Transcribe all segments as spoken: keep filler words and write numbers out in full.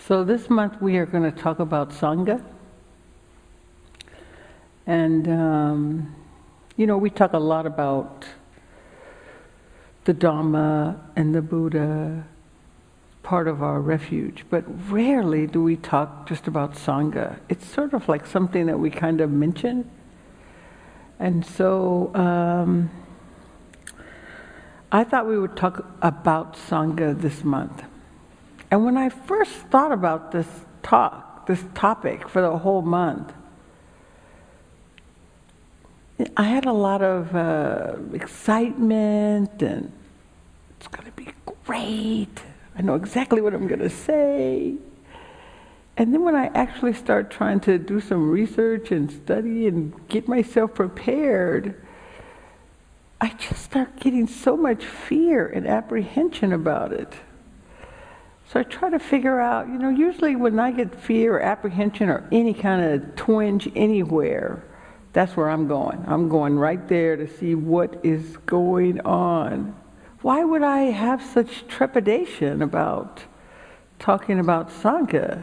So this month we are going to talk about Sangha. And, um, you know, we talk a lot about the Dhamma and the Buddha, part of our refuge, but rarely do we talk just about Sangha. It's sort of like something that we kind of mention. And so um, I thought we would talk about Sangha this month. And when I first thought about this talk, this topic for the whole month, I had a lot of uh, excitement, and it's going to be great. I know exactly what I'm going to say. And then when I actually start trying to do some research and study and get myself prepared, I just start getting so much fear and apprehension about it. So I try to figure out, you know, usually when I get fear or apprehension or any kind of twinge anywhere, that's where I'm going. I'm going right there to see what is going on. Why would I have such trepidation about talking about Sangha?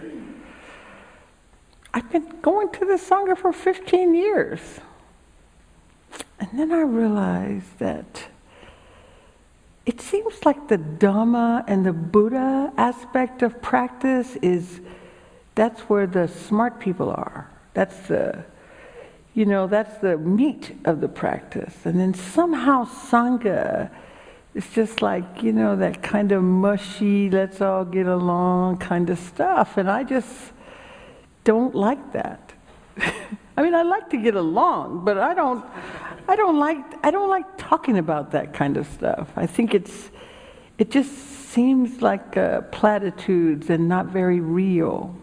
I've been going to the Sangha for fifteen years. And then I realized that it seems like the Dhamma and the Buddha aspect of practice is, that's where the smart people are. That's the, you know, that's the meat of the practice. And then somehow Sangha, it's just like, you know, that kind of mushy, let's all get along kind of stuff. And I just don't like that. I mean, I like to get along, but I don't, I don't like, I don't like talking about that kind of stuff. I think it's, it just seems like uh, platitudes and not very real.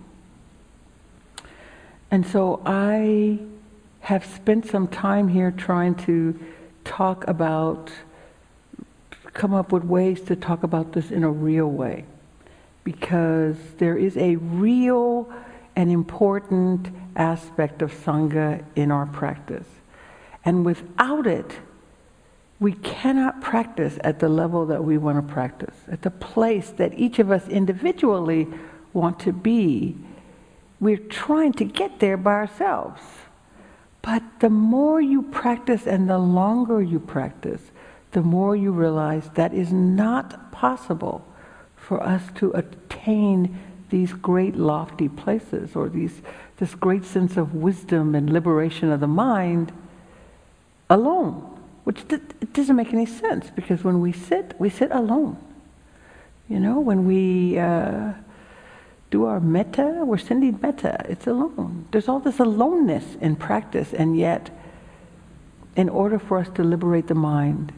And so I have spent some time here trying to talk about, come up with ways to talk about this in a real way, because there is a real and important aspect of Sangha in our practice. And without it, we cannot practice at the level that we want to practice, at the place that each of us individually want to be. We're trying to get there by ourselves. But the more you practice and the longer you practice, the more you realize that is not possible for us to attain these great lofty places, or these this great sense of wisdom and liberation of the mind alone, which d- it doesn't make any sense, because when we sit, we sit alone. You know, when we uh, do our metta, we're sending metta, it's alone. There's all this aloneness in practice, and yet, in order for us to liberate the mind,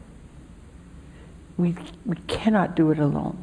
we we cannot do it alone.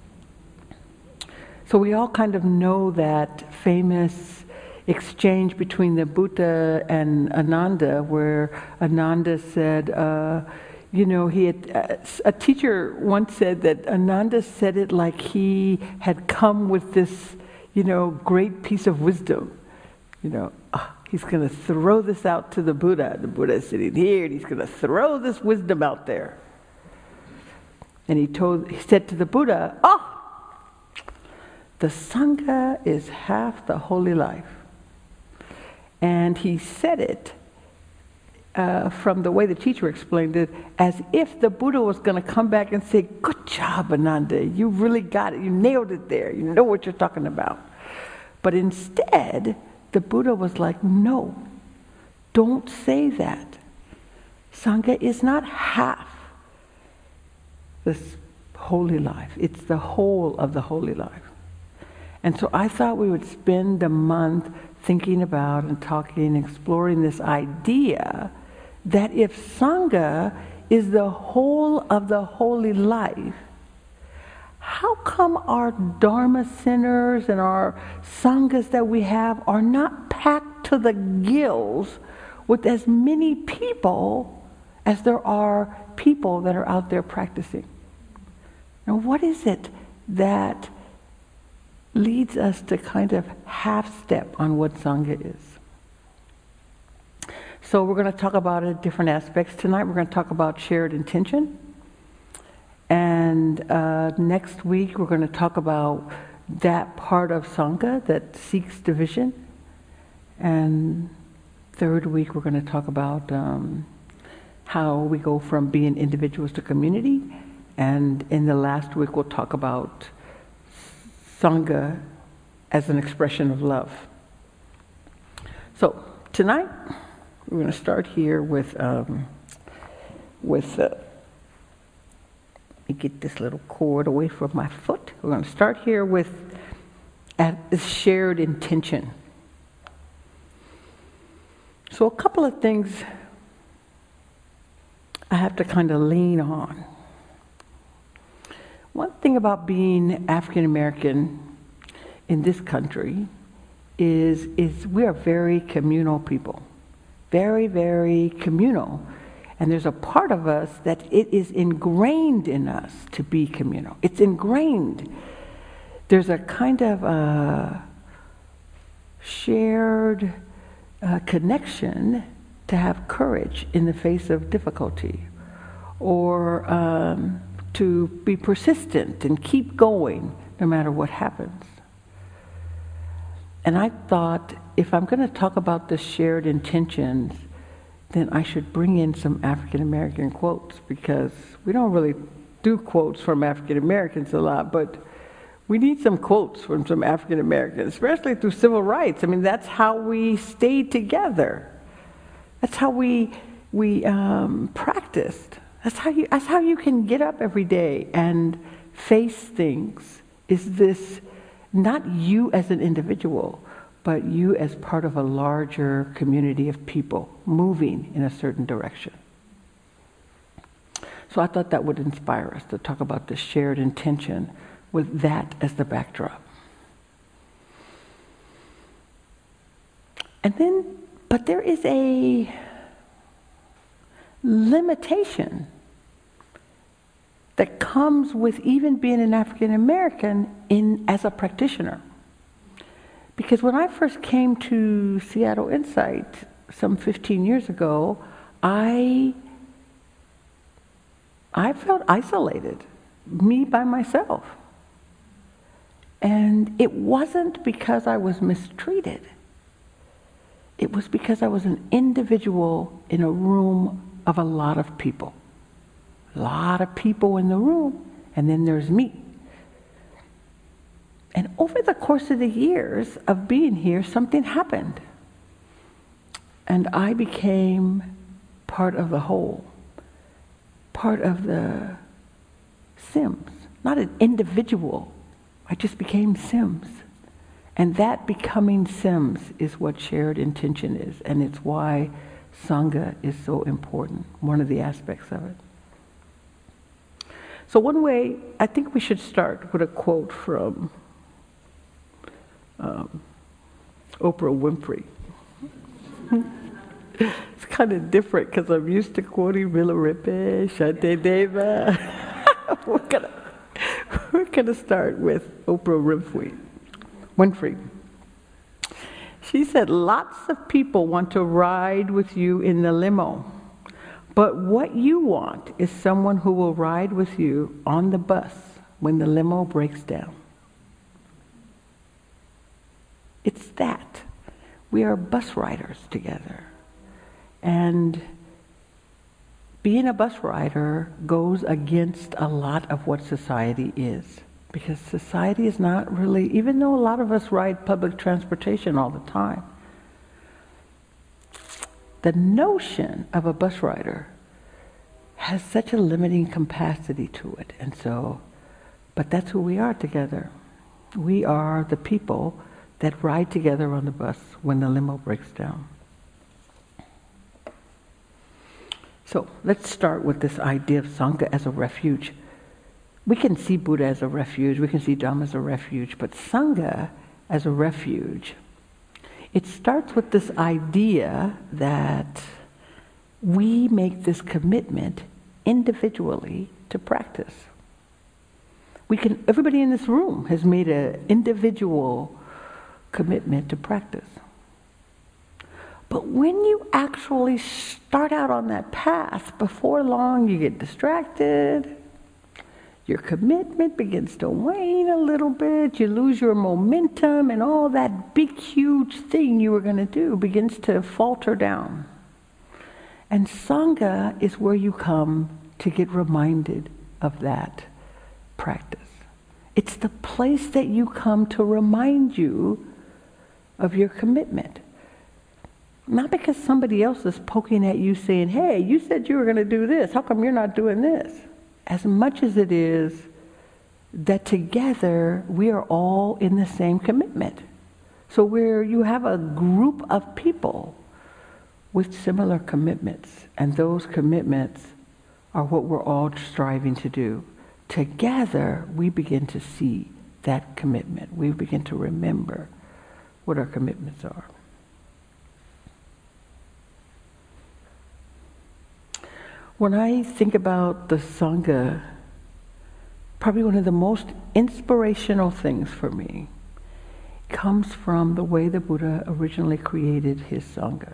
So we all kind of know that famous exchange between the Buddha and Ananda, where Ananda said, uh, you know, he had, uh, a teacher once said that Ananda said it like he had come with this, you know, great piece of wisdom. You know, oh, he's going to throw this out to the Buddha. The Buddha is sitting here, and he's going to throw this wisdom out there. And he told, he said to the Buddha, oh, the Sangha is half the holy life. And he said it uh, from the way the teacher explained it, as if the Buddha was going to come back and say, good job, Ananda, you really got it, you nailed it there, you know what you're talking about. But instead, the Buddha was like, no, don't say that. Sangha is not half this holy life, it's the whole of the holy life. And so I thought we would spend a month thinking about and talking, exploring this idea that if Sangha is the whole of the holy life, how come our Dharma centers and our Sanghas that we have are not packed to the gills with as many people as there are people that are out there practicing? Now, what is it that leads us to kind of half-step on what Sangha is? So we're going to talk about it, different aspects. Tonight we're going to talk about shared intention. And uh, next week we're going to talk about that part of Sangha that seeks division. And third week, we're going to talk about um, how we go from being individuals to community. And in the last week, we'll talk about Sangha as an expression of love. So tonight, we're going to start here with, um, with uh, let me get this little cord away from my foot. We're going to start here with at the shared intention. So a couple of things I have to kind of lean on. One thing about being African American in this country is, is we are very communal people. Very, very communal. And there's a part of us that it is ingrained in us to be communal. It's ingrained. There's a kind of uh, shared uh, connection to have courage in the face of difficulty, or um, to be persistent and keep going no matter what happens. And I thought, if I'm going to talk about the shared intentions, then I should bring in some African American quotes, because we don't really do quotes from African Americans a lot, but we need some quotes from some African Americans, especially through civil rights. I mean, that's how we stayed together. That's how we we um, practiced. That's how you. That's how you can get up every day and face things. Is this not you as an individual, but you as part of a larger community of people moving in a certain direction? So I thought that would inspire us to talk about the shared intention with that as the backdrop. And then, but there is a limitation that comes with even being an African American in as a practitioner. Because when I first came to Seattle Insight some fifteen years ago, I I felt isolated, me by myself. And it wasn't because I was mistreated. It was because I was an individual in a room of a lot of people. A lot of people in the room, and then there's me. And over the course of the years of being here, something happened. And I became part of the whole, part of the Sims, not an individual. I just became Sims. And that becoming Sims is what shared intention is, and it's why Sangha is so important, one of the aspects of it. So one way, I think we should start with a quote from um, Oprah Winfrey. It's kind of different because I'm used to quoting Mila Ripley, Shante Deva. we're gonna we're gonna start with Oprah Winfrey. Winfrey. She said, "Lots of people want to ride with you in the limo, but what you want is someone who will ride with you on the bus when the limo breaks down." It's that. We are bus riders together. And being a bus rider goes against a lot of what society is. Because society is not really, even though a lot of us ride public transportation all the time, the notion of a bus rider has such a limiting capacity to it. And so, but that's who we are together. We are the people that ride together on the bus when the limo breaks down. So let's start with this idea of Sangha as a refuge. We can see Buddha as a refuge, we can see Dhamma as a refuge, but Sangha as a refuge, it starts with this idea that we make this commitment individually to practice. We can, everybody in this room has made an individual commitment to practice. But when you actually start out on that path, before long you get distracted, Your commitment begins to wane a little bit. You lose your momentum, and all that big, huge thing you were going to do begins to falter down. And Sangha is where you come to get reminded of that practice. It's the place that you come to remind you of your commitment. Not because somebody else is poking at you saying, hey, you said you were going to do this. How come you're not doing this? As much as it is that together we are all in the same commitment. So where you have a group of people with similar commitments, and those commitments are what we're all striving to do. Together we begin to see that commitment. We begin to remember what our commitments are. When I think about the Sangha, probably one of the most inspirational things for me comes from the way the Buddha originally created his Sangha.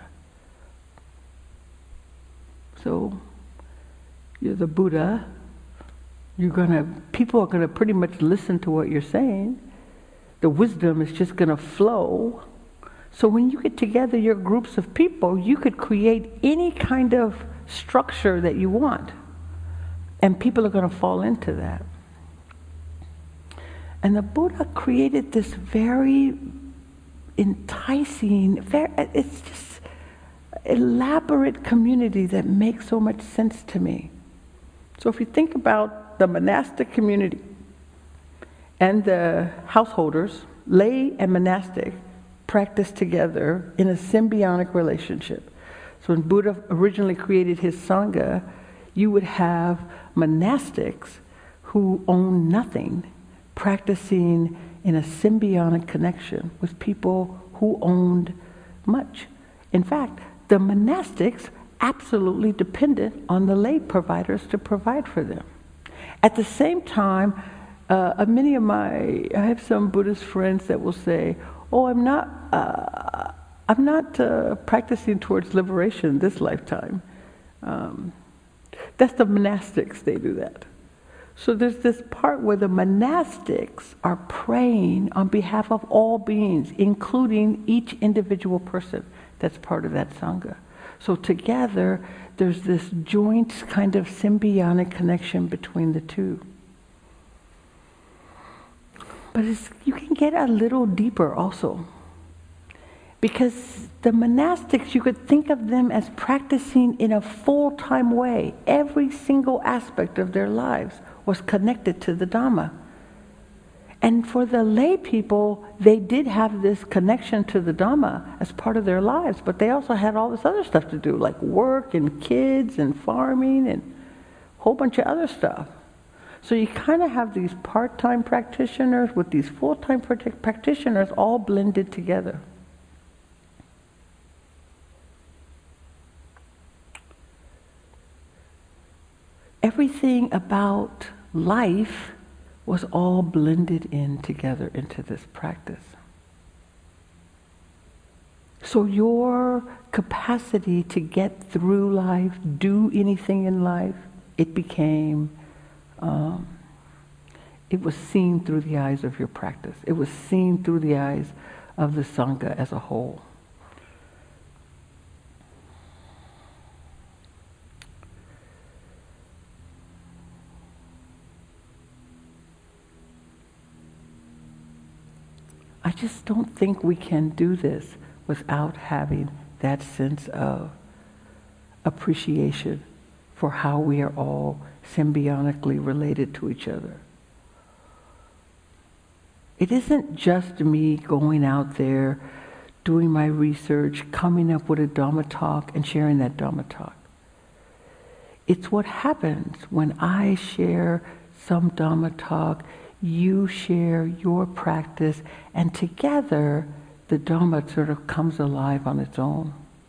So, you're the Buddha, you're gonna, people are gonna pretty much listen to what you're saying. The wisdom is just gonna flow. So when you get together your groups of people, you could create any kind of structure that you want. And people are going to fall into that. And the Buddha created this very enticing, very, it's just elaborate community that makes so much sense to me. So if you think about the monastic community and the householders, lay and monastic, practice together in a symbiotic relationship. So when Buddha originally created his Sangha, you would have monastics who own nothing, practicing in a symbiotic connection with people who owned much. In fact, the monastics absolutely depended on the lay providers to provide for them. At the same time, uh, many of my, I have some Buddhist friends that will say, oh, I'm not, uh, I'm not uh, practicing towards liberation this lifetime. Um, that's the monastics, they do that. So there's this part where the monastics are praying on behalf of all beings, including each individual person that's part of that Sangha. So together, there's this joint kind of symbiotic connection between the two. But it's, you can get a little deeper also. Because the monastics, you could think of them as practicing in a full-time way. Every single aspect of their lives was connected to the Dhamma. And for the lay people, they did have this connection to the Dhamma as part of their lives, but they also had all this other stuff to do, like work and kids and farming and a whole bunch of other stuff. So you kind of have these part-time practitioners with these full-time practitioners all blended together. Everything about life was all blended in together into this practice. So your capacity to get through life, do anything in life, it became, um, it was seen through the eyes of your practice. It was seen through the eyes of the Sangha as a whole. I just don't think we can do this without having that sense of appreciation for how we are all symbiotically related to each other. It isn't just me going out there, doing my research, coming up with a Dhamma talk and sharing that Dhamma talk. It's what happens when I share some Dhamma talk, you share your practice, and together the Dhamma sort of comes alive on its own.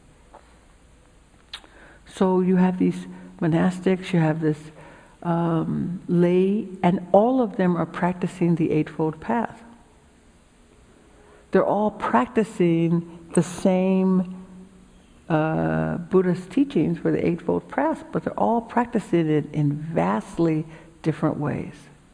So you have these monastics, you have this um, lay, and all of them are practicing the Eightfold Path. They're all practicing the same uh, Buddhist teachings for the Eightfold Path, but they're all practicing it in vastly different ways.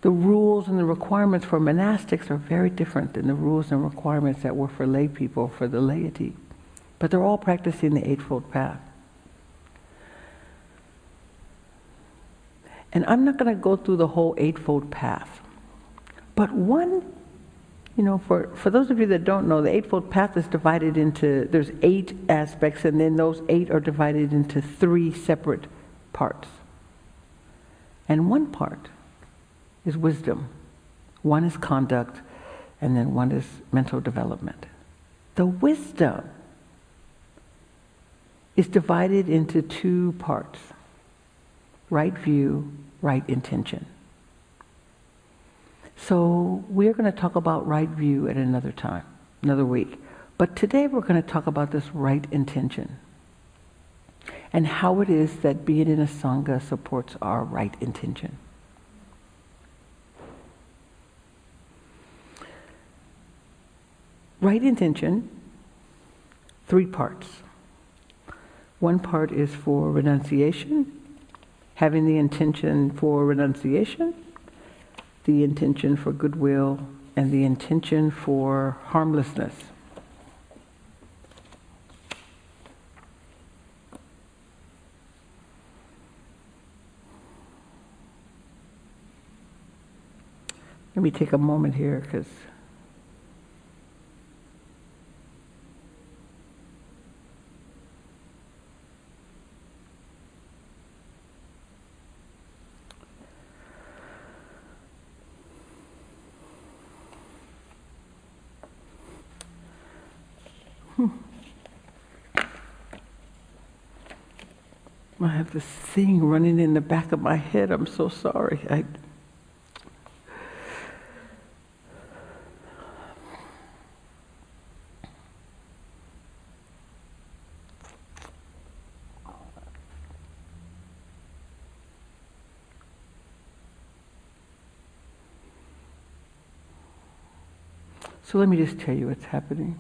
The rules and the requirements for monastics are very different than the rules and requirements that were for lay people, for the laity. But they're all practicing the Eightfold Path. And I'm not going to go through the whole Eightfold Path. But one, you know, for, for those of you that don't know, the Eightfold Path is divided into, there's eight aspects, and then those eight are divided into three separate parts. And one part is wisdom. One is conduct, and then one is mental development. The wisdom is divided into two parts: right view, right intention. So we're going to talk about right view at another time, another week. But today we're going to talk about this right intention and how it is that being in a Sangha supports our right intention. Right intention, three parts. One part is for renunciation, having the intention for renunciation, the intention for goodwill, and the intention for harmlessness. Let me take a moment here, because I have this thing running in the back of my head. I'm so sorry. I... So let me just tell you what's happening.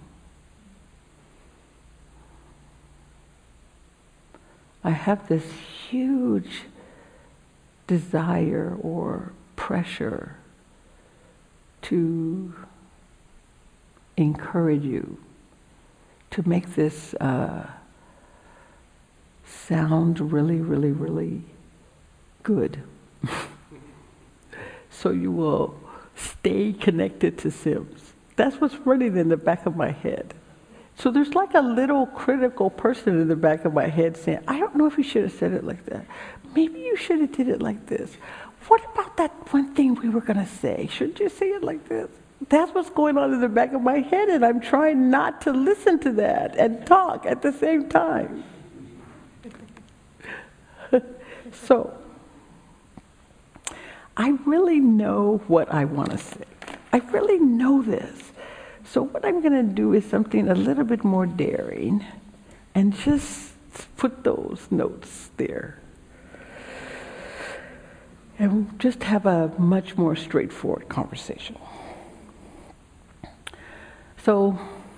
I have this huge desire or pressure to encourage you to make this uh, sound really, really, really good. So you will stay connected to Sims. That's what's running in the back of my head. So there's like a little critical person in the back of my head saying, I don't know if you should have said it like that. Maybe you should have did it like this. What about that one thing we were going to say? Shouldn't you say it like this? That's what's going on in the back of my head, and I'm trying not to listen to that and talk at the same time. So, I really know what I want to say. I really know this. So what I'm going to do is something a little bit more daring and just put those notes there. And just have a much more straightforward conversation. So,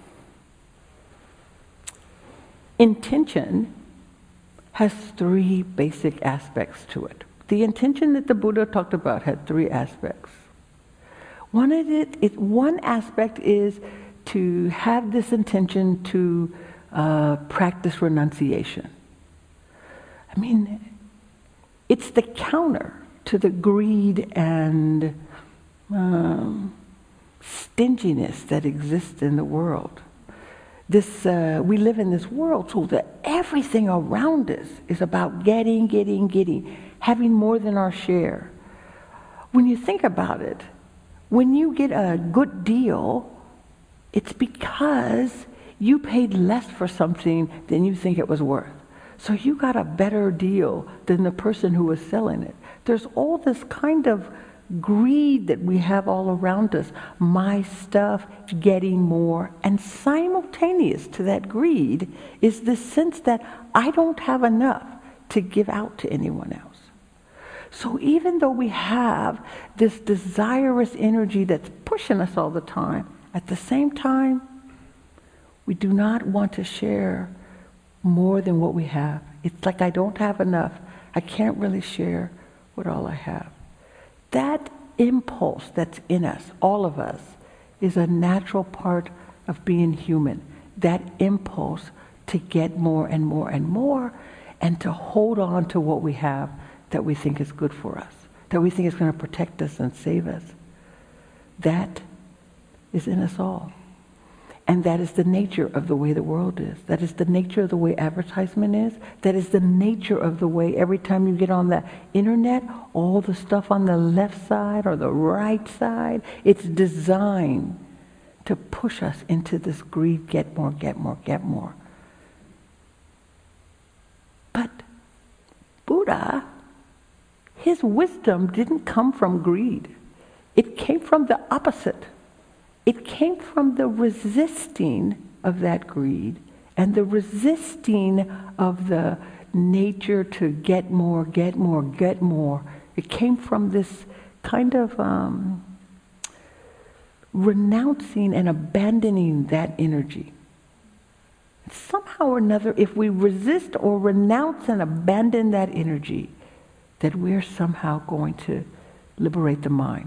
intention has three basic aspects to it. The intention that the Buddha talked about had three aspects. One of it, it, one aspect is to have this intention to uh, practice renunciation. I mean, it's the counter to the greed and um, stinginess that exists in the world. This uh, we live in this world so that everything around us is about getting, getting, getting, having more than our share. When you think about it, when you get a good deal, it's because you paid less for something than you think it was worth. So you got a better deal than the person who was selling it. There's all this kind of greed that we have all around us. My stuff, getting more. And simultaneous to that greed is the sense that I don't have enough to give out to anyone else. So even though we have this desirous energy that's pushing us all the time, at the same time, we do not want to share more than what we have. It's like I don't have enough. I can't really share what all I have. That impulse that's in us, all of us, is a natural part of being human. That impulse to get more and more and more, and to hold on to what we have that we think is good for us, that we think is going to protect us and save us. That is in us all. And that is the nature of the way the world is. That is the nature of the way advertisement is. That is the nature of the way every time you get on the internet, all the stuff on the left side or the right side, it's designed to push us into this greed, get more, get more, get more. But Buddha, his wisdom didn't come from greed. It came from the opposite. It came from the resisting of that greed and the resisting of the nature to get more, get more, get more. It came from this kind of um, renouncing and abandoning that energy. Somehow or another, if we resist or renounce and abandon that energy, that we're somehow going to liberate the mind.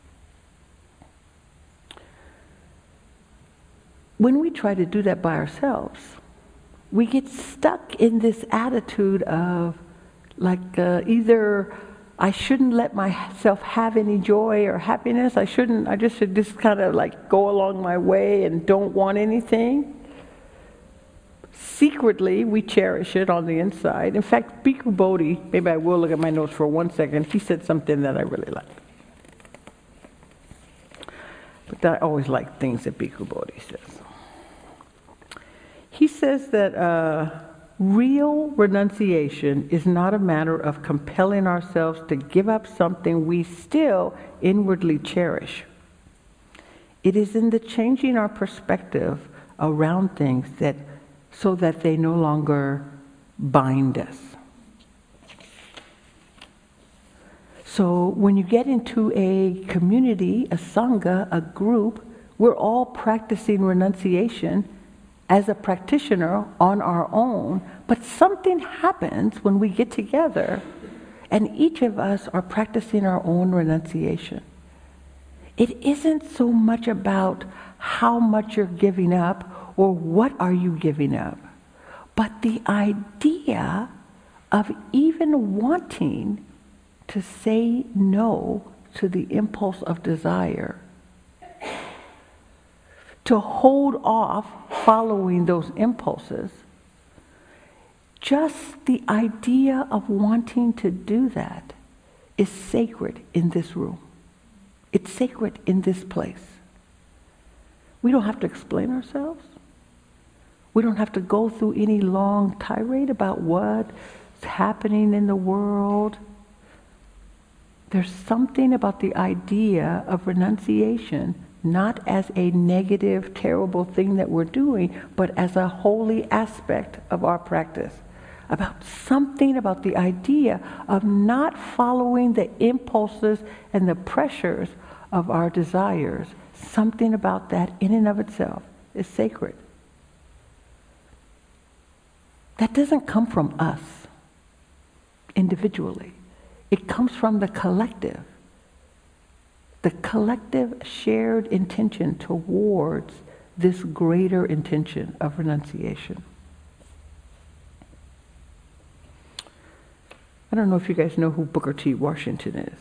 When we try to do that by ourselves, we get stuck in this attitude of like uh, either I shouldn't let myself have any joy or happiness, I shouldn't, I just should just kind of like go along my way and don't want anything. Secretly, we cherish it on the inside. In fact, Bhikkhu Bodhi, maybe I will look at my notes for one second, he said something that I really liked. But I always like things that Bhikkhu Bodhi says. He says that uh, real renunciation is not a matter of compelling ourselves to give up something we still inwardly cherish. It is in the changing our perspective around things that so that they no longer bind us. So when you get into a community, a sangha, a group, we're all practicing renunciation as a practitioner on our own, but something happens when we get together and each of us are practicing our own renunciation. It isn't so much about how much you're giving up or what are you giving up, but the idea of even wanting to say no to the impulse of desire, to hold off following those impulses. Just the idea of wanting to do that is sacred in this room. It's sacred in this place. We don't have to explain ourselves. We don't have to go through any long tirade about what's happening in the world. There's something about the idea of renunciation, not as a negative, terrible thing that we're doing, but as a holy aspect of our practice. About something about the idea of not following the impulses and the pressures of our desires. Something about that in and of itself is sacred. That doesn't come from us individually. It comes from the collective. The collective shared intention towards this greater intention of renunciation. I don't know if you guys know who Booker T. Washington is.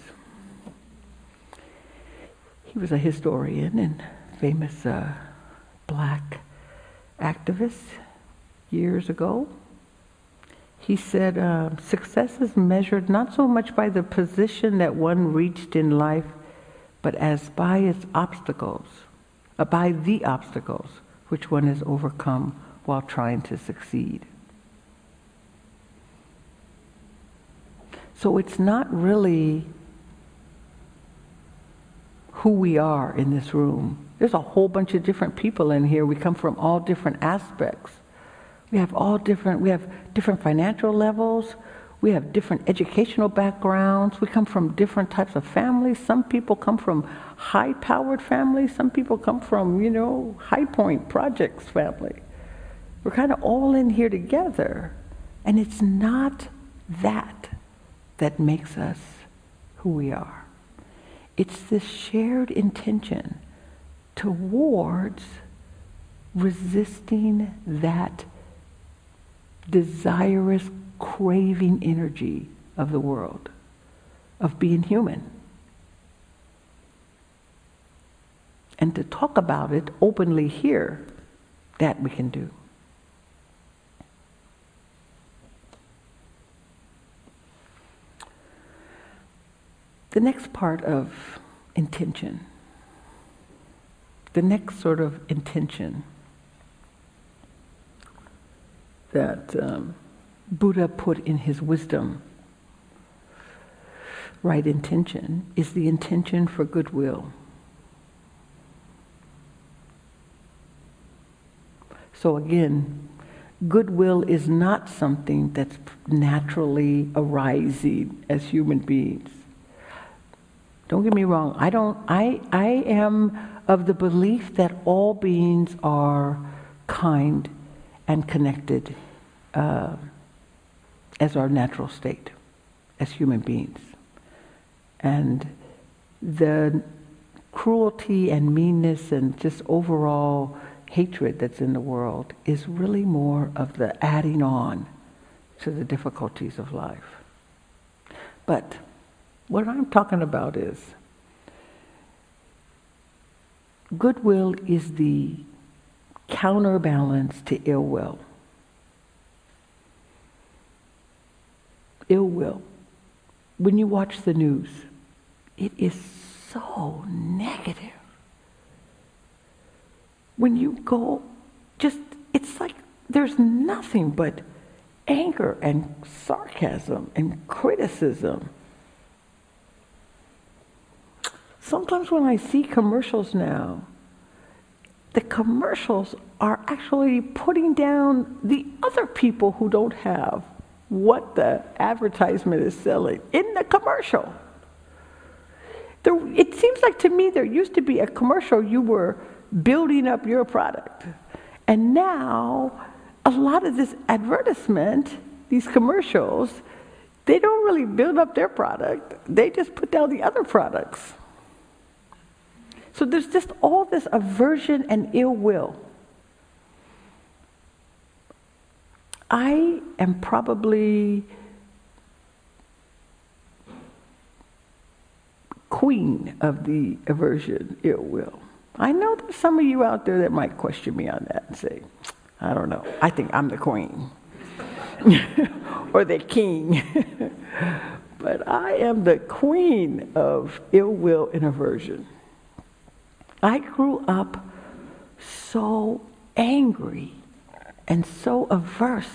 He was a historian and famous uh, black activist years ago. He said, uh, success is measured not so much by the position that one reached in life, but as by its obstacles, uh, by the obstacles which one has overcome while trying to succeed. So it's not really who we are in this room. There's a whole bunch of different people in here. We come from all different aspects. We have all different, we have different financial levels. We have different educational backgrounds. We come from different types of families. Some people come from high-powered families. Some people come from, you know, High Point Projects family. We're kind of all in here together. And it's not that that makes us who we are. It's this shared intention towards resisting that desirous, craving energy of the world, of being human. And to talk about it openly here, that we can do. The next part of intention, the next sort of intention that um, Buddha put in his wisdom, right intention, is the intention for goodwill. So again, goodwill is not something that's naturally arising as human beings. Don't get me wrong, I don't I I am of the belief that all beings are kind and connected uh, as our natural state, as human beings. And the cruelty and meanness and just overall hatred that's in the world is really more of the adding on to the difficulties of life. But what I'm talking about is goodwill is the counterbalance to ill will. Ill will. When you watch the news, it is so negative. When you go, just, it's like there's nothing but anger and sarcasm and criticism. Sometimes when I see commercials now, the commercials are actually putting down the other people who don't have what the advertisement is selling in the commercial. There, it seems like to me there used to be a commercial you were building up your product. And now, a lot of this advertisement, these commercials, they don't really build up their product. They just put down the other products. So there's just all this aversion and ill will. I am probably queen of the aversion, ill will. I know there's some of you out there that might question me on that and say, I don't know, I think I'm the queen. Or the king. But I am the queen of ill will and aversion. I grew up so angry and so averse.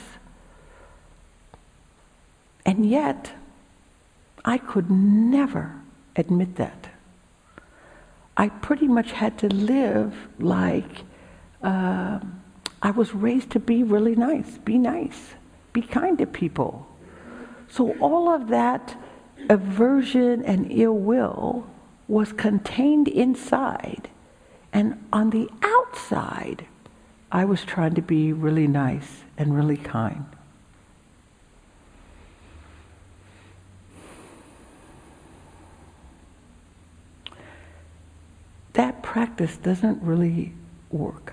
And yet, I could never admit that. I pretty much had to live like uh, I was raised to be really nice, be nice, be kind to people. So all of that aversion and ill will was contained inside. And on the outside, I was trying to be really nice and really kind. That practice doesn't really work.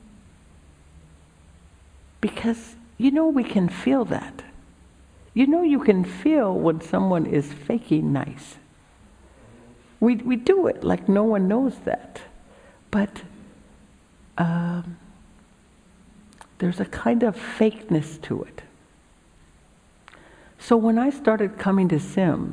Because you know we can feel that. You know you can feel when someone is faking nice. We we do it like no one knows that. But um, there's a kind of fakeness to it. So when I started coming to Sims,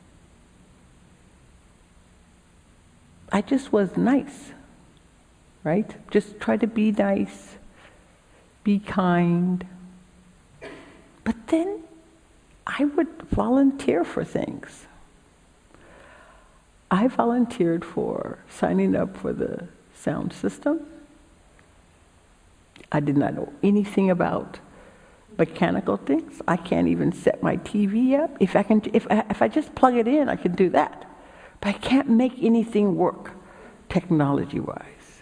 I just was nice, right? Just try to be nice, be kind. But then I would volunteer for things. I volunteered for signing up for the sound system. I did not know anything about mechanical things. I can't even set my T V up. If I can, if I, if I just plug it in, I can do that. But I can't make anything work technology-wise.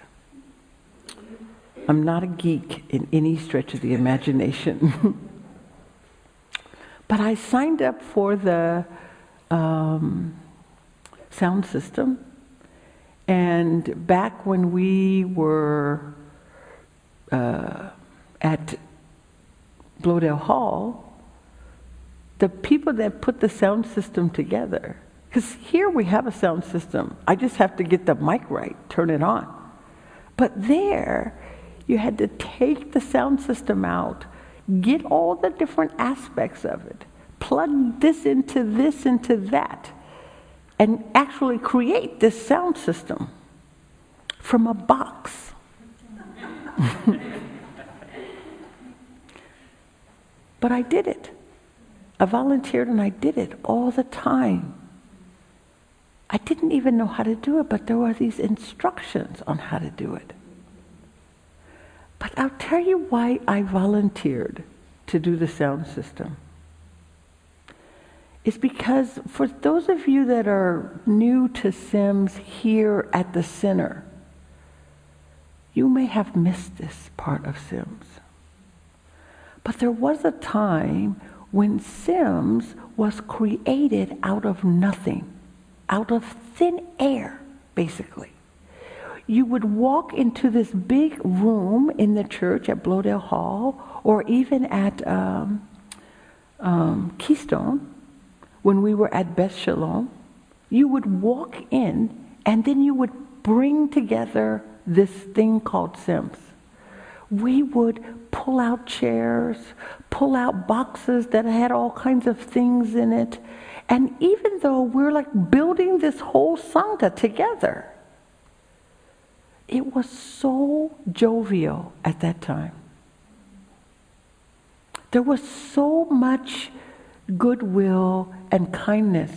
I'm not a geek in any stretch of the imagination. But I signed up for the um, sound system. And back when we were uh, at Bloedel Hall, the people that put the sound system together, because here we have a sound system, I just have to get the mic right, turn it on. But there, you had to take the sound system out, get all the different aspects of it, plug this into this into that, and actually create this sound system from a box. But I did it. I volunteered and I did it all the time. I didn't even know how to do it, but there were these instructions on how to do it. But I'll tell you why I volunteered to do the sound system. It's because for those of you that are new to Sims here at the center, you may have missed this part of Sims. But there was a time when Sims was created out of nothing, out of thin air, basically. You would walk into this big room in the church at Bloedel Hall, or even at um, um, Keystone, when we were at Beth Shalom. You would walk in, and then you would bring together this thing called Sims. We would pull out chairs, pull out boxes that had all kinds of things in it. And even though we're like building this whole Sangha together, it was so jovial at that time. There was so much goodwill and kindness.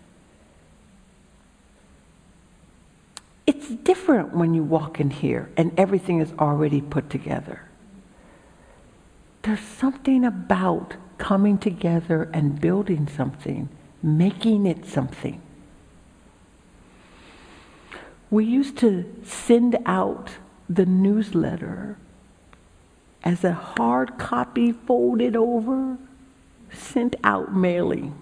It's different when you walk in here and everything is already put together. There's something about coming together and building something, making it something. We used to send out the newsletter as a hard copy folded over, sent out mailing.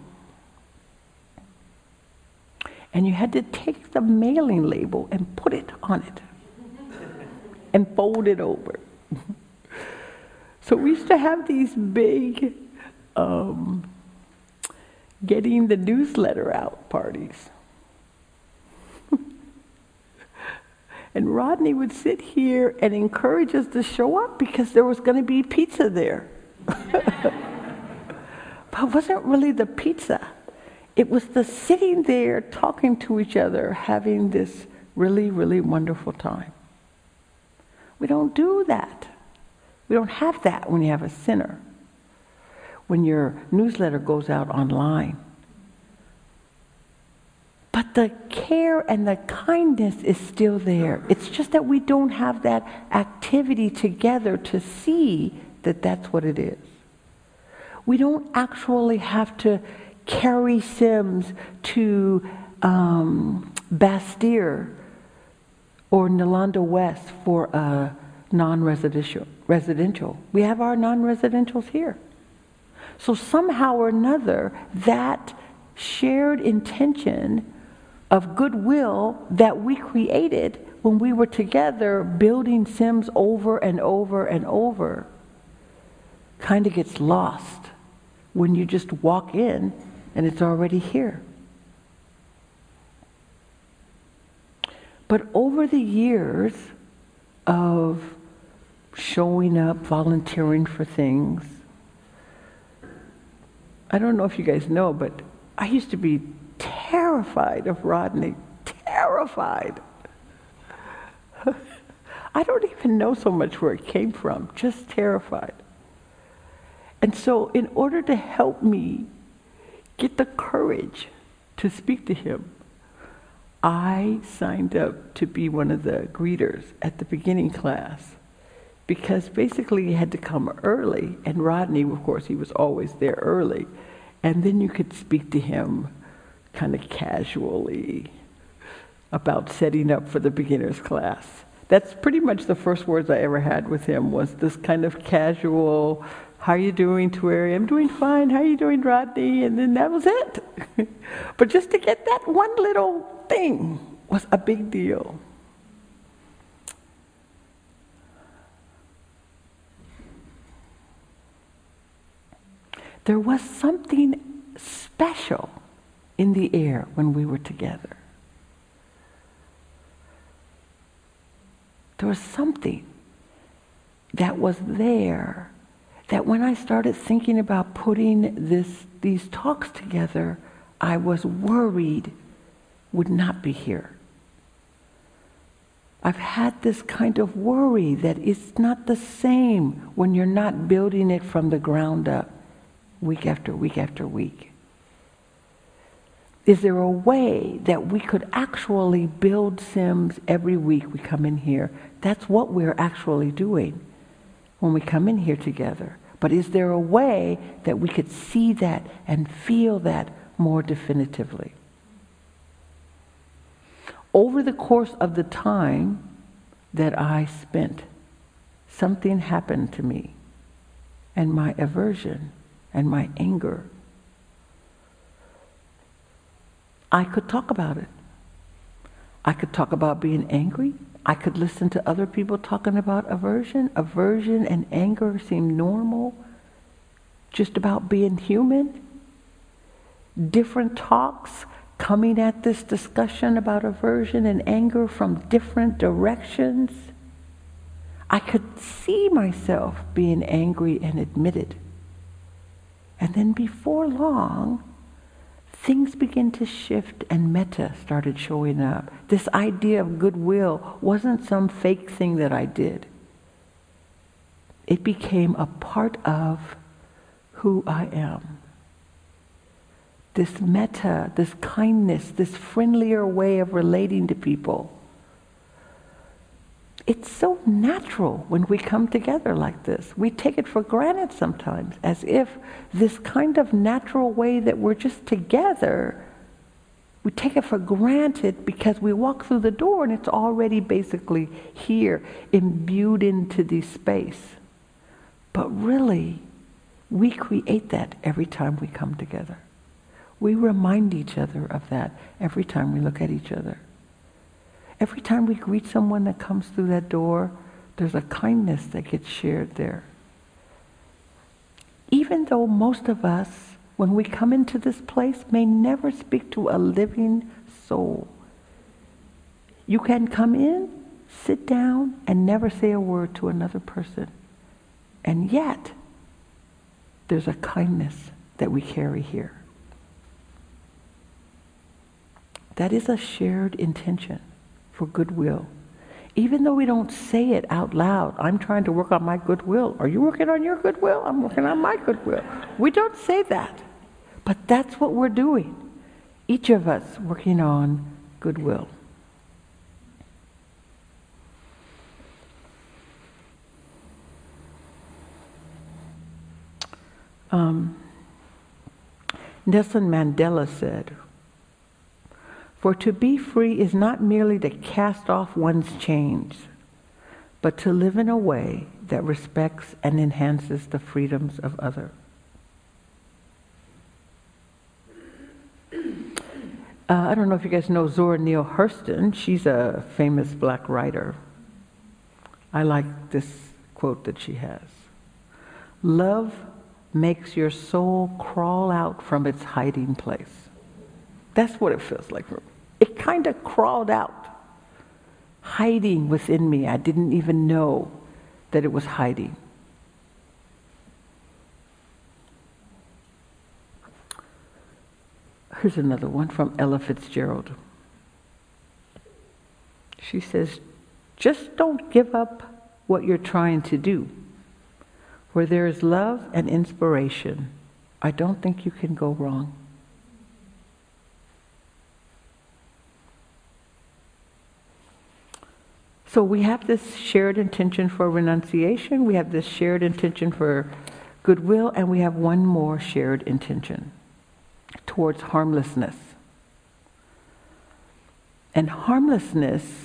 And you had to take the mailing label and put it on it and fold it over. So we used to have these big um, getting the newsletter out parties. And Rodney would sit here and encourage us to show up because there was going to be pizza there. But it wasn't really the pizza. It was the sitting there talking to each other, having this really, really wonderful time. We don't do that. We don't have that when you have a sinner, when your newsletter goes out online. But the care and the kindness is still there. It's just that we don't have that activity together to see that that's what it is. We don't actually have to carry Sims to um, Bastyr or Nalanda West for a non-residential. Residential. We have our non-residentials here. So somehow or another, that shared intention of goodwill that we created when we were together building Sims over and over and over kind of gets lost when you just walk in and it's already here. But over the years of showing up, volunteering for things, I don't know if you guys know, but I used to be terrified of Rodney. Terrified. I don't even know so much where it came from, just terrified. And so in order to help me get the courage to speak to him, I signed up to be one of the greeters at the beginning class, because basically you had to come early, and Rodney, of course, he was always there early, and then you could speak to him kind of casually about setting up for the beginner's class. That's pretty much the first words I ever had with him, was this kind of casual, how are you doing, Tueri? I'm doing fine. How are you doing, Rodney? And then that was it. But just to get that one little something was a big deal. There was something special in the air when we were together. There was something that was there that when I started thinking about putting this, these talks together, I was worried would not be here. I've had this kind of worry that it's not the same when you're not building it from the ground up, week after week after week. Is there a way that we could actually build Sims every week we come in here? That's what we're actually doing when we come in here together. But is there a way that we could see that and feel that more definitively? Over the course of the time that I spent, something happened to me, and my aversion and my anger. I could talk about it. I could talk about being angry. I could listen to other people talking about aversion. Aversion and anger seem normal, just about being human. Different talks coming at this discussion about aversion and anger from different directions. I could see myself being angry and admit it. And then before long, things began to shift and metta started showing up. This idea of goodwill wasn't some fake thing that I did. It became a part of who I am. This metta, this kindness, this friendlier way of relating to people. It's so natural when we come together like this. We take it for granted sometimes, as if this kind of natural way that we're just together, we take it for granted because we walk through the door and it's already basically here, imbued into the space. But really, we create that every time we come together. We remind each other of that every time we look at each other. Every time we greet someone that comes through that door, there's a kindness that gets shared there. Even though most of us, when we come into this place, may never speak to a living soul. You can come in, sit down, and never say a word to another person. And yet, there's a kindness that we carry here. That is a shared intention for goodwill. Even though we don't say it out loud, I'm trying to work on my goodwill. Are you working on your goodwill? I'm working on my goodwill. We don't say that. But that's what we're doing. Each of us working on goodwill. Um, Nelson Mandela said, "For to be free is not merely to cast off one's chains, but to live in a way that respects and enhances the freedoms of others." Uh, I don't know if you guys know Zora Neale Hurston. She's a famous black writer. I like this quote that she has. "Love makes your soul crawl out from its hiding place." That's what it feels like. It kind of crawled out, hiding within me. I didn't even know that it was hiding. Here's another one from Ella Fitzgerald. She says, "Just don't give up what you're trying to do. Where there is love and inspiration, I don't think you can go wrong." So we have this shared intention for renunciation, we have this shared intention for goodwill, and we have one more shared intention towards harmlessness. And harmlessness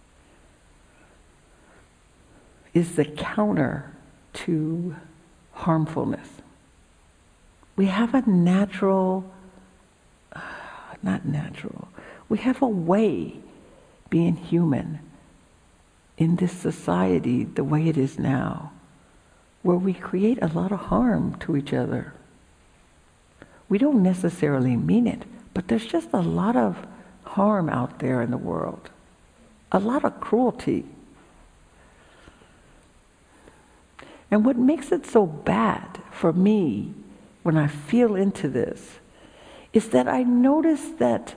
is the counter to harmfulness. We have a natural, uh, not natural, We have a way, being human, in this society the way it is now, where we create a lot of harm to each other. We don't necessarily mean it, but there's just a lot of harm out there in the world. A lot of cruelty. And what makes it so bad for me when I feel into this is that I notice that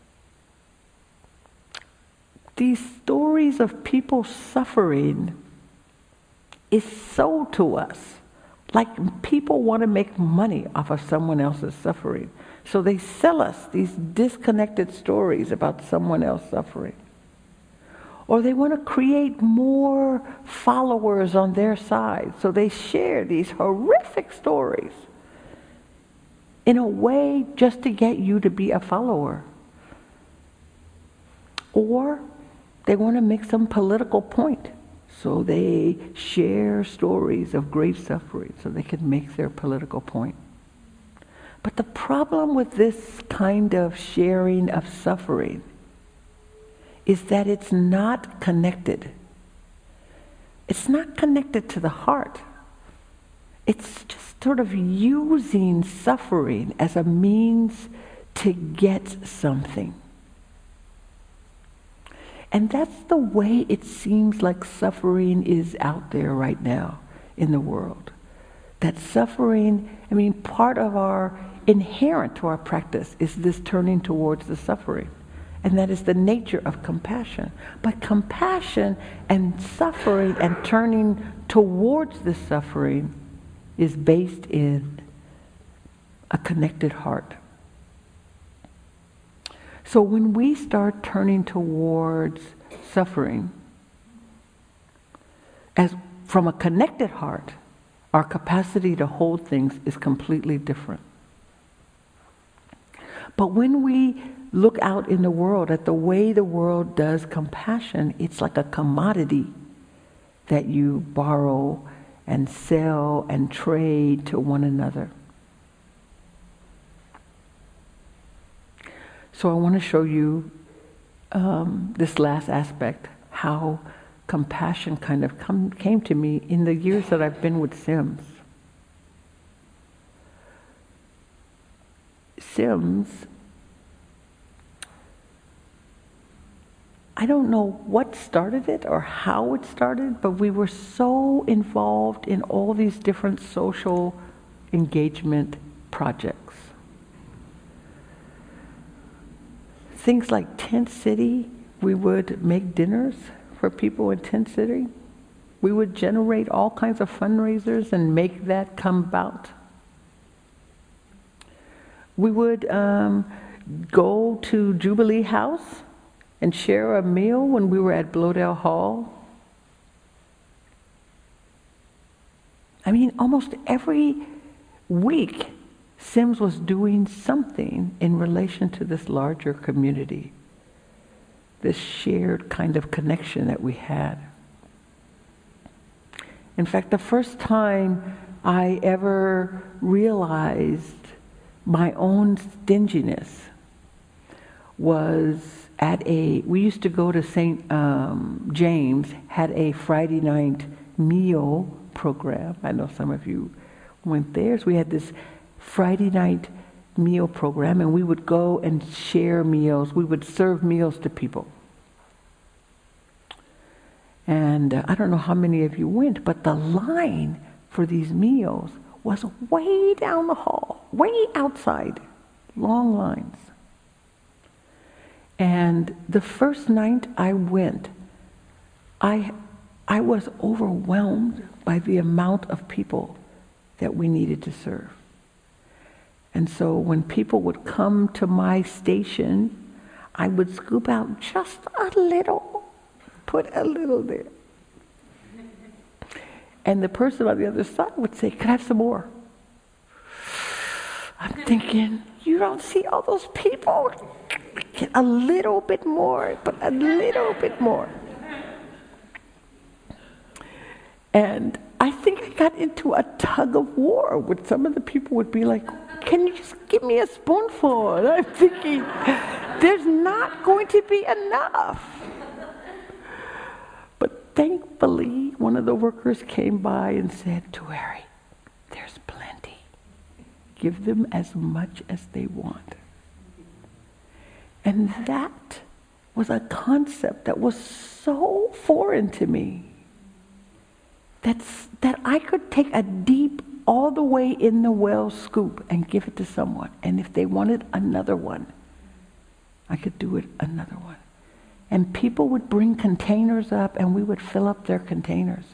these stories of people suffering is sold to us. Like people want to make money off of someone else's suffering. So they sell us these disconnected stories about someone else suffering. Or they want to create more followers on their side. So they share these horrific stories in a way just to get you to be a follower. Or they want to make some political point. So they share stories of great suffering so they can make their political point. But the problem with this kind of sharing of suffering is that it's not connected. It's not connected to the heart. It's just sort of using suffering as a means to get something. And that's the way it seems like suffering is out there right now in the world. That suffering, I mean, part of our, inherent to our practice is this turning towards the suffering. And that is the nature of compassion. But compassion and suffering and turning towards the suffering is based in a connected heart. So when we start turning towards suffering, as from a connected heart, our capacity to hold things is completely different. But when we look out in the world at the way the world does compassion, it's like a commodity that you borrow and sell and trade to one another. So I want to show you um, this last aspect, how compassion kind of come, came to me in the years that I've been with Sims. Sims, I don't know what started it or how it started, but we were so involved in all these different social engagement projects. Things like Tent City, we would make dinners for people in Tent City. We would generate all kinds of fundraisers and make that come about. We would um, go to Jubilee House and share a meal when we were at Blodell Hall. I mean, almost every week, Sims was doing something in relation to this larger community, this shared kind of connection that we had. In fact, the first time I ever realized my own stinginess was at a, we used to go to Saint Um, James, had a Friday night meal program. I know some of you went there. So we had this Friday night meal program, and we would go and share meals. We would serve meals to people. And uh, I don't know how many of you went, but the line for these meals was way down the hall, way outside, long lines. And the first night I went, I, I was overwhelmed by the amount of people that we needed to serve. And so when people would come to my station, I would scoop out just a little, put a little there. And the person on the other side would say, "Can I have some more?" I'm thinking, you don't see all those people? Get a little bit more, but a little bit more. And I think I got into a tug of war with some of the people would be like, "Can you just give me a spoonful?" And I'm thinking, There's not going to be enough. But thankfully, one of the workers came by and said, Tueri, there's plenty. Give them as much as they want. And that was a concept that was so foreign to me. That's, that I could take a deep, all the way in the well scoop and give it to someone. And if they wanted another one, I could do it another one. And people would bring containers up and we would fill up their containers.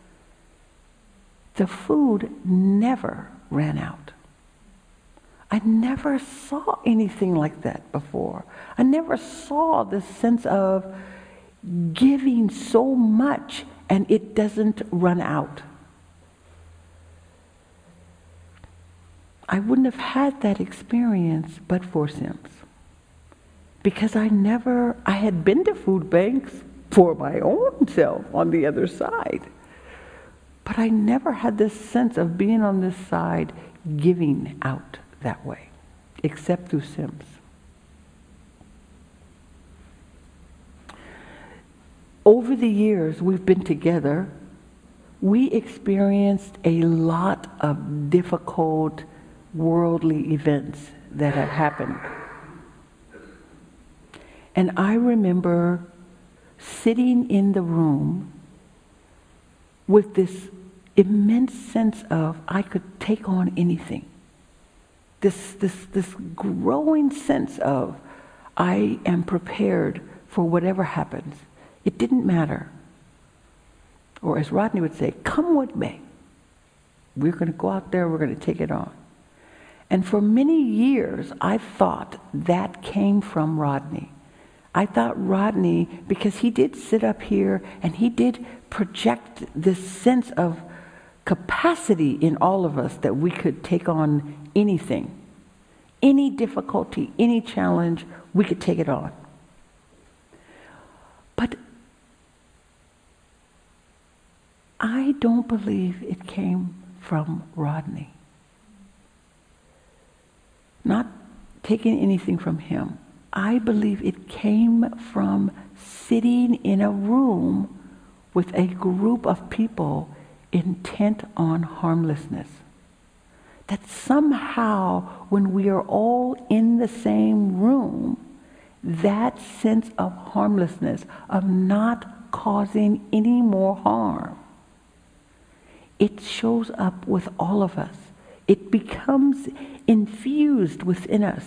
The food never ran out. I never saw anything like that before. I never saw this sense of giving so much and it doesn't run out. I wouldn't have had that experience but for Sims. Because I never, I had been to food banks for my own self on the other side. But I never had this sense of being on this side, giving out that way, except through Sims. Over the years we've been together, we experienced a lot of difficult worldly events that have happened. And I remember sitting in the room with this immense sense of I could take on anything. This, this, this growing sense of I am prepared for whatever happens. It didn't matter. Or as Rodney would say, come what may. We're going to go out there, we're going to take it on. And for many years, I thought that came from Rodney. I thought Rodney, because he did sit up here and he did project this sense of capacity in all of us that we could take on anything. Any difficulty, any challenge, we could take it on. But I don't believe it came from Rodney. Not taking anything from him. I believe it came from sitting in a room with a group of people intent on harmlessness. That somehow when we are all in the same room, that sense of harmlessness, of not causing any more harm, it shows up with all of us. It becomes infused within us.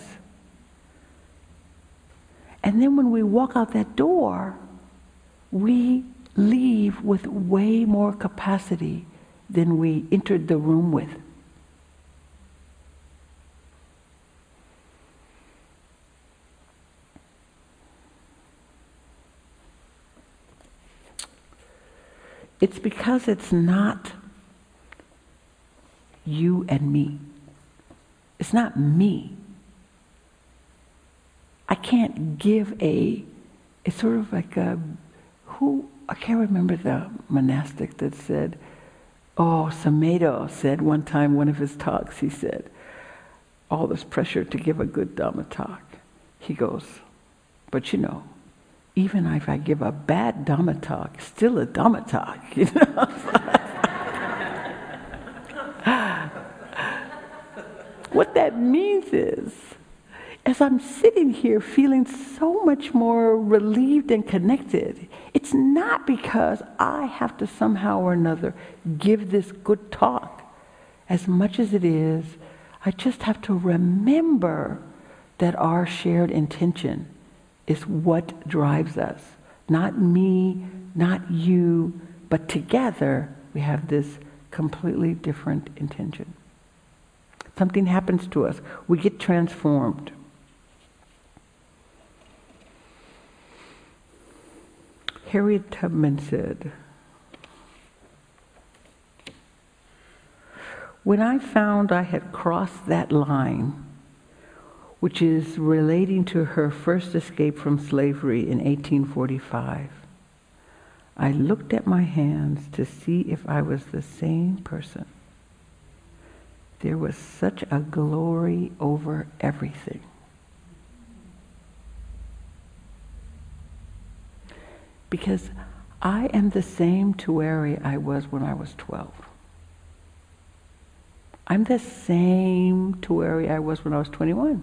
And then when we walk out that door, we leave with way more capacity than we entered the room with. It's because it's not you and me. It's not me. I can't give a, it's sort of like a, who, I can't remember the monastic that said, oh, Samedo said one time, one of his talks, he said, all this pressure to give a good Dhamma talk. He goes, but you know, even if I give a bad Dhamma talk, still a Dhamma talk, you know? What that means is, as I'm sitting here feeling so much more relieved and connected, it's not because I have to somehow or another give this good talk. As much as it is, I just have to remember that our shared intention is what drives us. Not me, not you, but together we have this completely different intention. Something happens to us. We get transformed. Harriet Tubman said, when I found I had crossed that line, which is relating to her first escape from slavery in eighteen forty-five, I looked at my hands to see if I was the same person. There was such a glory over everything. because I am the same Tuere I was when I was twelve. I'm the same Tuere I was when I was twenty-one.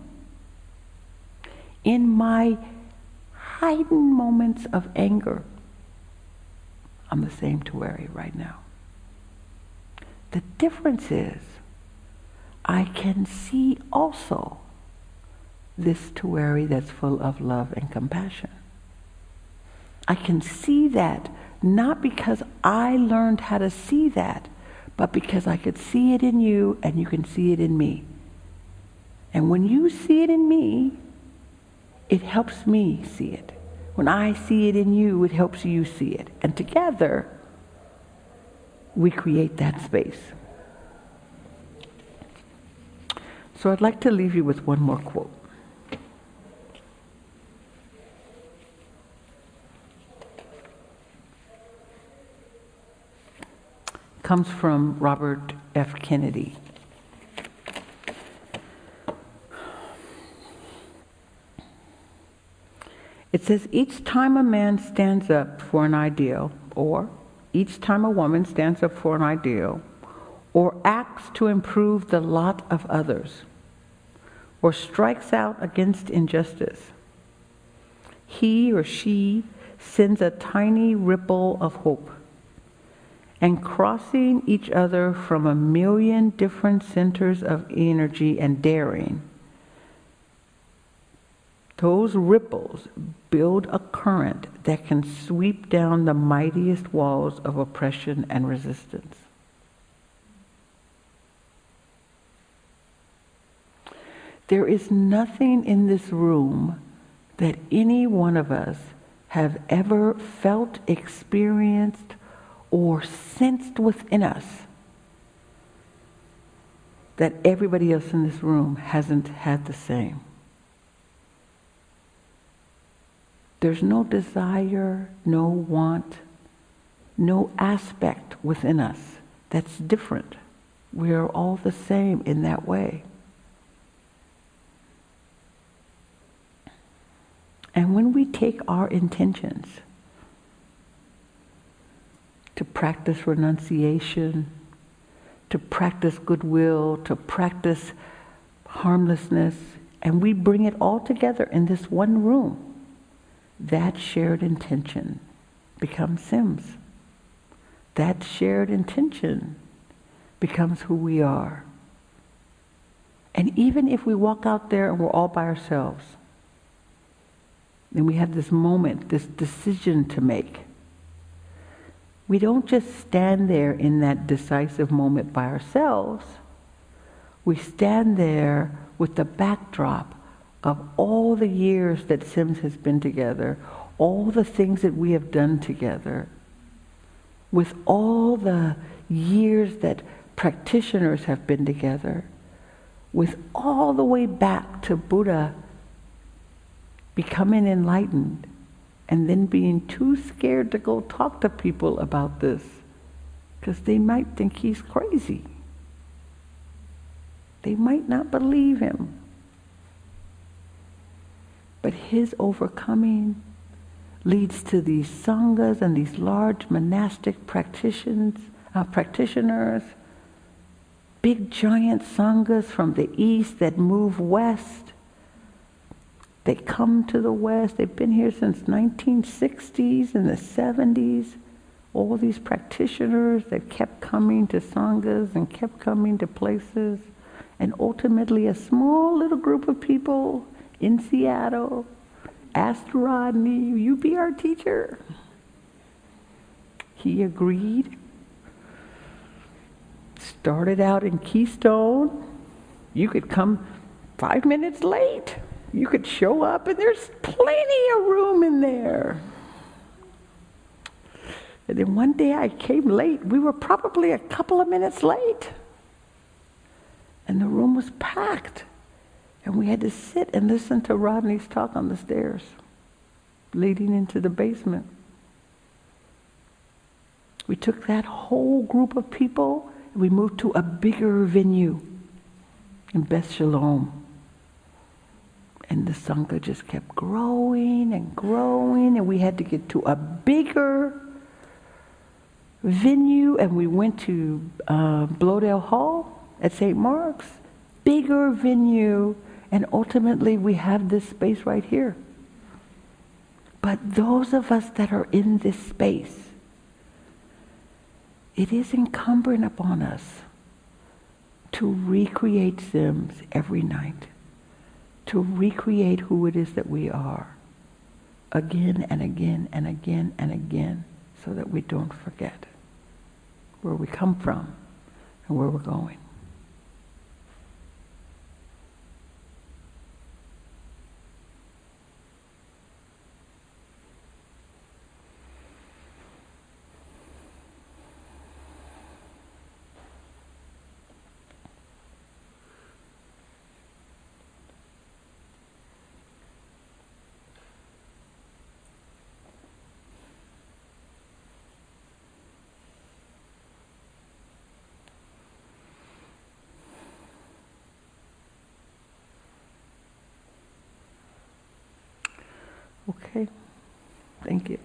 In my heightened moments of anger, I'm the same Tuere right now. The difference is, I can see also this Tuere that's full of love and compassion. I can see that not because I learned how to see that, but because I could see it in you and you can see it in me. And when you see it in me, it helps me see it. When I see it in you, it helps you see it. And together, we create that space. So I'd like to leave you with one more quote. Comes from Robert F. Kennedy. It says, each time a man stands up for an ideal, or each time a woman stands up for an ideal, or acts to improve the lot of others, or strikes out against injustice, he or she sends a tiny ripple of hope, and crossing each other from a million different centers of energy and daring, those ripples build a current that can sweep down the mightiest walls of oppression and resistance. There is nothing in this room that any one of us have ever felt, experienced, or sensed within us that everybody else in this room hasn't had the same. There's no desire, no want, no aspect within us that's different. We are all the same in that way. And when we take our intentions to practice renunciation, to practice goodwill, to practice harmlessness, and we bring it all together in this one room, that shared intention becomes Sims. That shared intention becomes who we are. And even if we walk out there and we're all by ourselves, and we have this moment, this decision to make, we don't just stand there in that decisive moment by ourselves. We stand there with the backdrop of all the years that Sims has been together, all the things that we have done together, with all the years that practitioners have been together, with all the way back to Buddha becoming enlightened and then being too scared to go talk to people about this because they might think he's crazy. They might not believe him. But his overcoming leads to these sanghas and these large monastic practitioners, uh, practitioners, big giant sanghas from the east that move west. They come to the west. They've been here since nineteen sixties and the seventies. All these practitioners that kept coming to sanghas and kept coming to places. And ultimately a small little group of people in Seattle asked Rodney, will you be our teacher? He agreed. Started out in Keystone. You could come five minutes late. You could show up and there's plenty of room in there. And then one day I came late. We were probably a couple of minutes late. And the room was packed. And we had to sit and listen to Rodney's talk on the stairs, leading into the basement. We took that whole group of people and we moved to a bigger venue in Beth Shalom. And the Sangha just kept growing and growing, and we had to get to a bigger venue, and we went to uh, Blodell Hall at Saint Mark's, bigger venue, and ultimately we have this space right here. But those of us that are in this space, it is incumbent upon us to recreate Sims every night, to recreate who it is that we are, again and again and again and again, so that we don't forget where we come from and where we're going. Okay, thank you.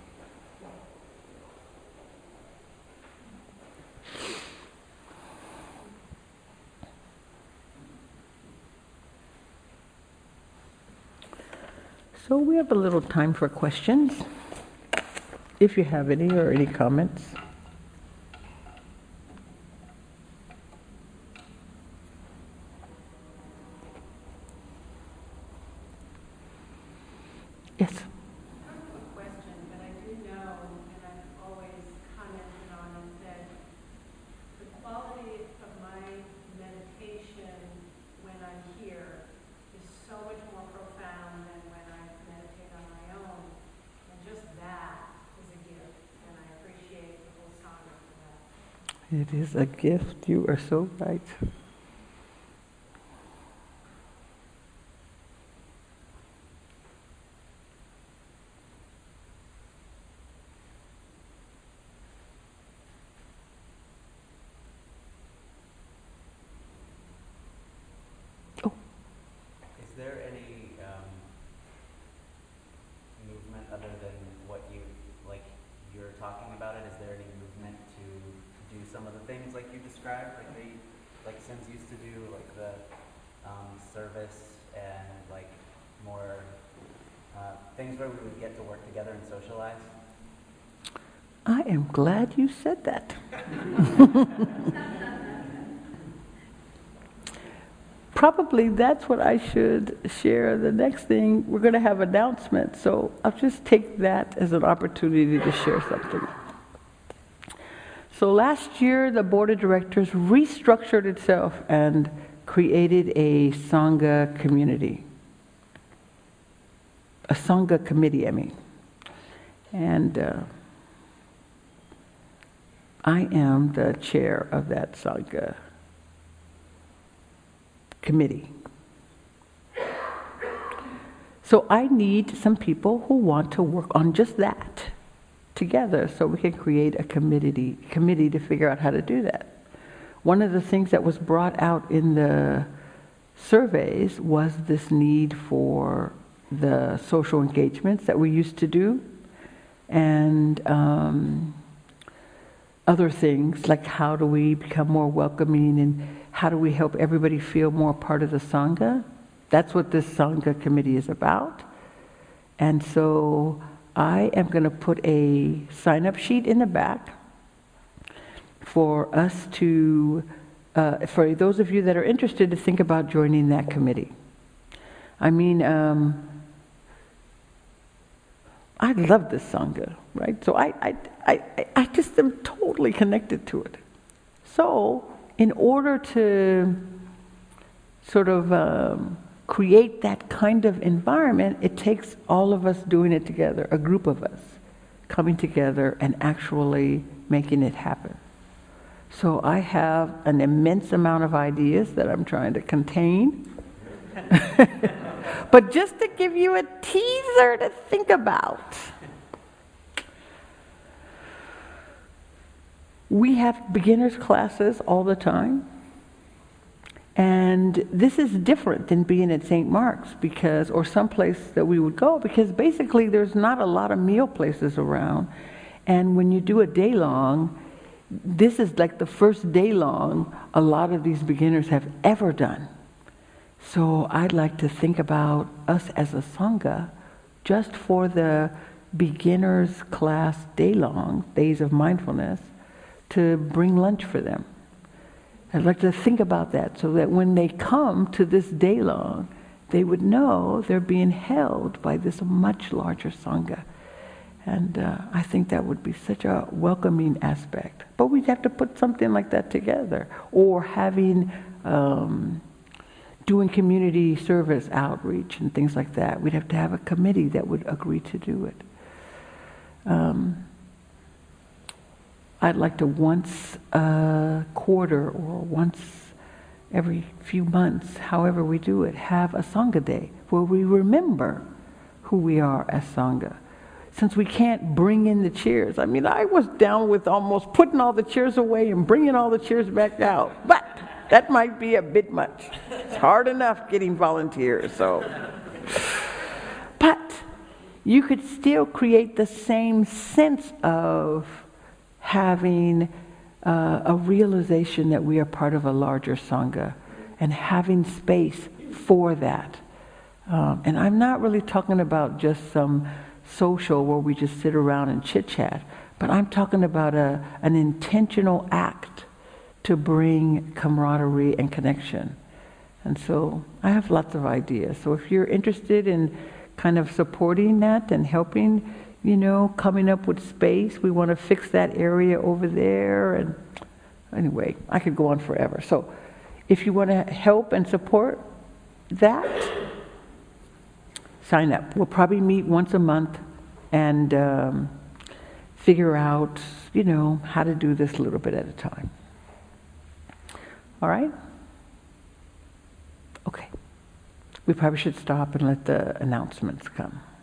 So we have a little time for questions, if you have any or any comments. Yes. Not a question, but I do know, and I've always commented on it, that the quality of my meditation when I'm here is so much more profound than when I meditate on my own. And just that is a gift, and I appreciate the whole Sangha for that. It is a gift. You are so right. Is there any um, movement other than what you, like you're talking about it, is there any movement to do some of the things like you described, like they, like Sims used to do, like the um, service and like more uh, things where we would get to work together and socialize? I am glad you said that. Probably that's what I should share. The next thing, we're going to have announcements, so I'll just take that as an opportunity to share something. So last year, the board of directors restructured itself and created a Sangha community. A Sangha committee, I mean. And uh, I am the chair of that Sangha committee. So I need some people who want to work on just that together so we can create a committee, committee to figure out how to do that. One of the things that was brought out in the surveys was this need for the social engagements that we used to do, and um, other things like how do we become more welcoming and how do we help everybody feel more part of the Sangha. That's what this Sangha committee is about. And so I am going to put a sign-up sheet in the back for us to, uh, for those of you that are interested, to think about joining that committee. I mean, um, I love this Sangha, right? So I, I, I, I just am totally connected to it. So in order to sort of um, create that kind of environment, it takes all of us doing it together, a group of us coming together and actually making it happen. So I have an immense amount of ideas that I'm trying to contain. But just to give you a teaser to think about, we have beginners classes all the time. And this is different than being at Saint Mark's because, or someplace that we would go, because basically there's not a lot of meal places around. And when you do a day long, this is like the first day long a lot of these beginners have ever done. So I'd like to think about us as a Sangha just for the beginners class day long, days of mindfulness, to bring lunch for them. I'd like to think about that so that when they come to this day long, they would know they're being held by this much larger Sangha. And uh, I think that would be such a welcoming aspect. But we'd have to put something like that together. Or having, um, doing community service outreach and things like that. We'd have to have a committee that would agree to do it. Um, I'd like to once a quarter or once every few months, however we do it, have a Sangha day where we remember who we are as Sangha. Since we can't bring in the chairs. I mean, I was down with almost putting all the chairs away and bringing all the chairs back out. But that might be a bit much. It's hard enough getting volunteers, so. But you could still create the same sense of having uh, a realization that we are part of a larger Sangha and having space for that. Um, and I'm not really talking about just some social where we just sit around and chit-chat, but I'm talking about a, an intentional act to bring camaraderie and connection. And so I have lots of ideas. So if you're interested in kind of supporting that and helping, you know, coming up with space, we want to fix that area over there. And anyway, I could go on forever. So if you want to help and support that, sign up. We'll probably meet once a month and um, figure out, you know, how to do this a little bit at a time. All right? Okay. We probably should stop and let the announcements come.